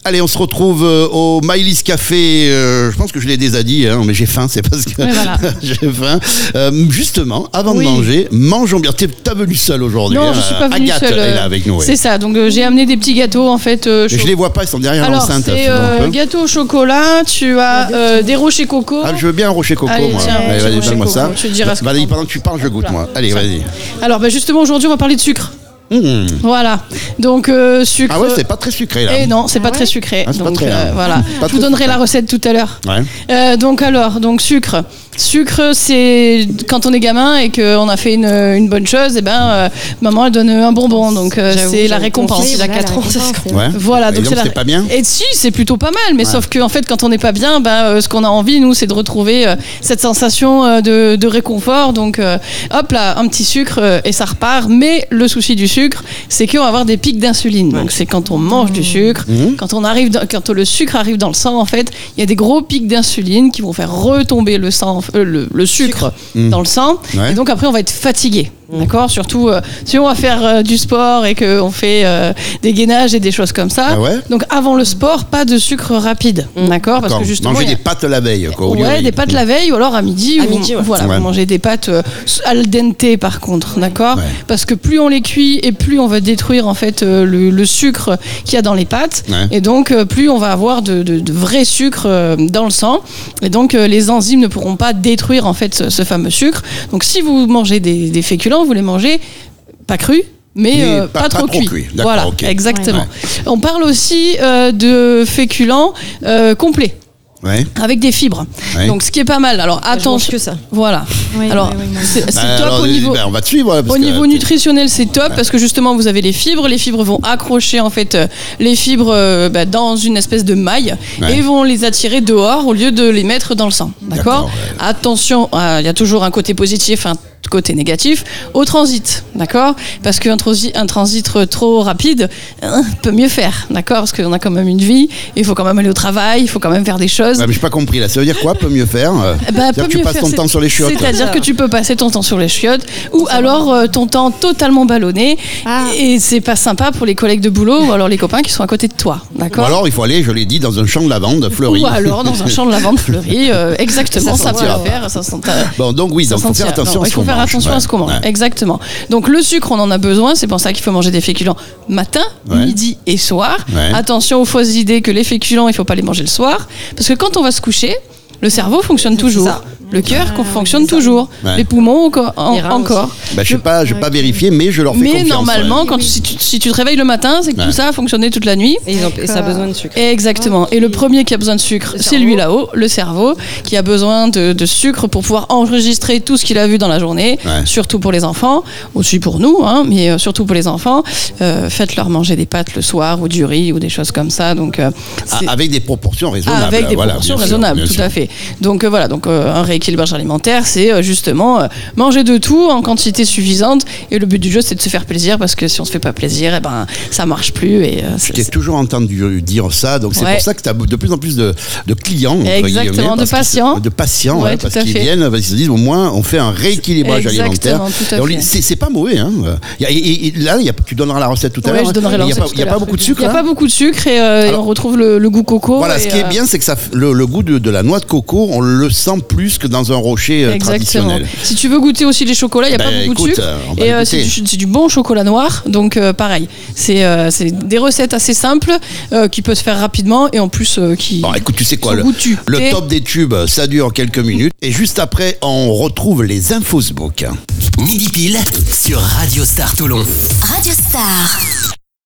Allez, on se retrouve au Maïlis Café. Je pense que je l'ai déjà dit, hein, mais j'ai faim, c'est parce que voilà. j'ai faim. Justement, avant de manger, mangeons bien. T'as venu seule aujourd'hui. Non, je suis pas venue Agathe seule. est là avec nous. C'est ça. Donc j'ai amené des petits gâteaux en fait. Je les vois pas, ils sont derrière l'enceinte. Alors c'est gâteau au chocolat. Tu as des rochers coco. Ah, je veux bien un rocher coco. Allez, moi. tiens, Allez, vas-y, donne-moi ça. Tu diras ce que Valérie, pendant que tu parles, je goûte moi. Allez, vas-y. Alors justement aujourd'hui on va parler de sucre. Voilà, donc sucre. Ah ouais, c'est pas très sucré là. Et non, c'est pas très sucré. Ah, c'est donc pas très, voilà, je vous donnerai la recette tout à l'heure. Ouais. Donc sucre. Sucre, c'est quand on est gamin et qu'on a fait une bonne chose, et maman elle donne un bonbon, donc c'est la récompense. Il a 4 ans. Ouais. Voilà, donc c'est pas bien. Et si, c'est plutôt pas mal, mais sauf que en fait, quand on n'est pas bien, ce qu'on a envie, nous, c'est de retrouver cette sensation de réconfort. Donc, hop là, un petit sucre et ça repart. Mais le souci du sucre, c'est qu'on va avoir des pics d'insuline. Donc, c'est quand on mange du sucre, quand le sucre arrive dans le sang, en fait, il y a des gros pics d'insuline qui vont faire retomber le sang, le sucre dans le sang. Ouais. Et donc après, on va être fatigué. D'accord, surtout si on va faire du sport et qu'on fait des gainages et des choses comme ça. Ah ouais. Donc avant le sport, pas de sucre rapide. D'accord, parce que justement manger des pâtes la veille. Des pâtes la veille ou alors à midi. Vous mangez des pâtes al dente par contre. D'accord, parce que plus on les cuit et plus on va détruire en fait le sucre qu'il y a dans les pâtes. Ouais. Et donc plus on va avoir de vrai sucre dans le sang. Et donc les enzymes ne pourront pas détruire en fait ce fameux sucre. Donc si vous mangez des féculents, vous les mangez pas crus, mais pas trop cuits. Voilà, exactement. Ouais. On parle aussi de féculents complets. Ouais. Avec des fibres. Ouais. Donc ce qui est pas mal. Alors attention que ça. Voilà. Oui, alors c'est top alors, au niveau. On va te suivre. Au niveau nutritionnel, c'est top parce que justement vous avez les fibres. Les fibres vont accrocher en fait les fibres dans une espèce de maille et vont les attirer dehors au lieu de les mettre dans le sang. D'accord. Attention, il y a toujours un côté positif, un côté négatif au transit, d'accord, parce qu'un transit trop rapide peut mieux faire, d'accord, parce qu'on a quand même une vie, il faut quand même aller au travail, il faut quand même faire des choses. Mais j'ai pas compris là, ça veut dire quoi peut mieux faire? Peut tu mieux passes faire, ton temps sur les chiottes. C'est-à-dire que tu peux passer ton temps sur les chiottes ou alors ton temps totalement ballonné et c'est pas sympa pour les collègues de boulot ou alors les copains qui sont à côté de toi, d'accord. Ou alors il faut aller, je l'ai dit, dans un champ de lavande fleuri. Ou alors dans un champ de lavande fleuri, exactement, ça peut le faire. Bon, donc oui, il faut faire attention à ce qu'on mange. Faire attention à ce qu'on mange, exactement. Donc le sucre, on en a besoin, c'est pour ça qu'il faut manger des féculents matin, midi et soir. Attention aux fausses idées que les féculents, il ne faut pas les manger le soir, parce que quand on va se coucher, le cerveau fonctionne toujours. Le cœur fonctionne toujours. Les poumons encore. Je n'ai pas vérifié, mais je leur fais confiance. Mais normalement, si tu te réveilles le matin, c'est que tout ça a fonctionné toute la nuit. Et ça a besoin de sucre. Exactement. Et le premier qui a besoin de sucre, c'est lui là-haut, le cerveau, qui a besoin de sucre pour pouvoir enregistrer tout ce qu'il a vu dans la journée, surtout pour les enfants, aussi pour nous, mais surtout pour les enfants. Faites-leur manger des pâtes le soir ou du riz ou des choses comme ça. Donc, avec des proportions raisonnables. Avec des proportions raisonnables, tout à fait. Donc voilà, un rééquilibrage alimentaire, c'est justement manger de tout en quantité suffisante. Et le but du jeu, c'est de se faire plaisir, parce que si on se fait pas plaisir, ça marche plus. Et je t'ai toujours entendu dire ça, donc c'est pour ça que tu as de plus en plus de clients. Exactement, de patients. De patients, parce qu'ils viennent, parce qu'ils se disent au moins on fait un rééquilibrage alimentaire. C'est pas mauvais. Et là, tu donneras la recette tout à l'heure. Il n'y a pas beaucoup de sucre. Il n'y a pas beaucoup de sucre et on retrouve le goût coco. Voilà, ce qui est bien, c'est que le goût de la noix de coco, on le sent plus que dans un rocher traditionnel. Si tu veux goûter aussi les chocolats, il n'y a pas beaucoup de sucre. Et c'est du bon chocolat noir. Donc pareil, c'est des recettes assez simples qui peuvent se faire rapidement et en plus qui. Bon, écoute, tu sais quoi, le top des tubes, ça dure quelques minutes. Et juste après, on retrouve les infos book. Midi pile sur Radio Star Toulon. Radio Star.